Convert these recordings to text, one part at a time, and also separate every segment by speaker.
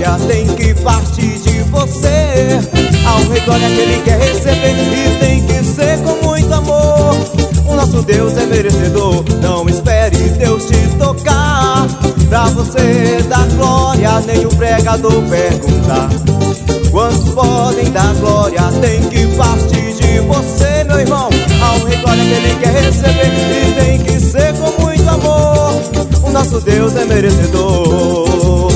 Speaker 1: glória tem que partir de você. A honra e glória que Ele quer receber e tem que ser com muito amor. O nosso Deus é merecedor, não espere Deus te tocar pra você dar glória, nem o pregador perguntar. Quantos podem dar glória tem que partir de você, meu irmão. A honra e glória que Ele quer receber e tem que ser com muito amor. O nosso Deus é merecedor.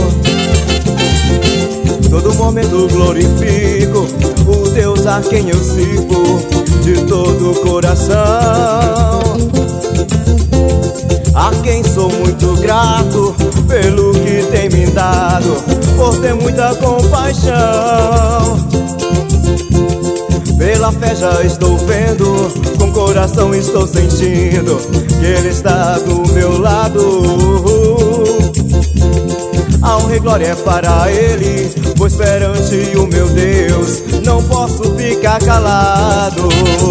Speaker 1: Todo momento glorifico o Deus a quem eu sirvo de todo o coração, a quem sou muito grato pelo que tem me dado, por ter muita compaixão. Pela fé já estou vendo, com coração estou sentindo que Ele está do meu lado. A honra e glória é para Ele, pois perante o meu Deus não posso ficar calado.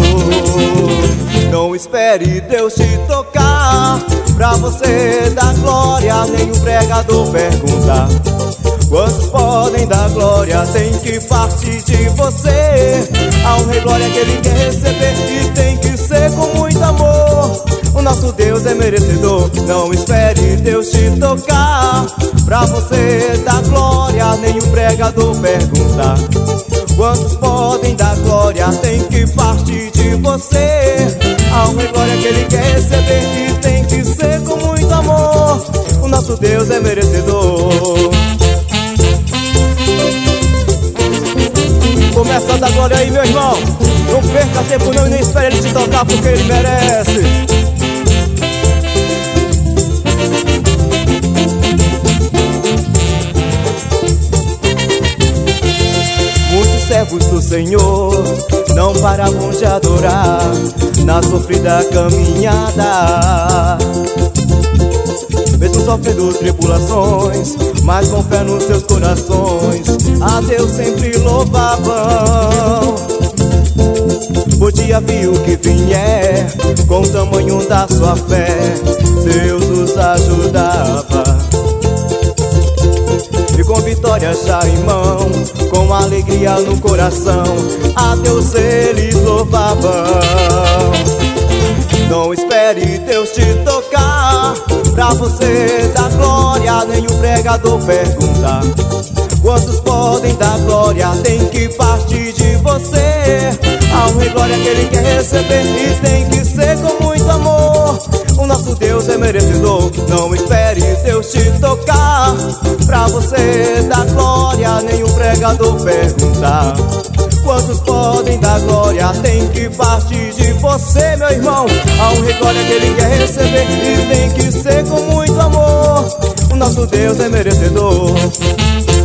Speaker 1: Não espere Deus te tocar pra você dar glória, nem o pregador perguntar. Quantos podem dar glória tem que partir de você. A honra e glória que Ele quer receber e tem que ser com muito amor. O nosso Deus é merecedor, não espere Deus te tocar pra você dar glória, nem o pregador perguntar. Quantos podem dar glória tem que partir de você. A honra e glória que Ele quer receber e tem que ser com muito amor. O nosso Deus é merecedor. Começa a dar glória aí, meu irmão. Não perca tempo não e nem espere Ele te tocar, porque Ele merece. Muitos servos do Senhor não paravam de adorar na sofrida caminhada, mesmo sofrendo tribulações, mas com fé nos seus corações a Deus sempre louvavam. Podia vir o que vier, com o tamanho da sua fé Deus os ajudava. E com vitória já em mão, com alegria no coração, a Deus eles louvavam. Não espere Deus te tocar pra você dar glória, nem o pregador perguntar. Quantos podem dar glória tem que partir de você. A honra e glória que Ele quer receber e tem que ser com muito amor. O nosso Deus é merecedor, não espere Deus te tocar pra você dar glória, nem o pregador perguntar. Quantos podem dar glória tem que partir de você, meu irmão. A honra e glória que Ele quer receber e tem que ser com muito amor. O nosso Deus é merecedor.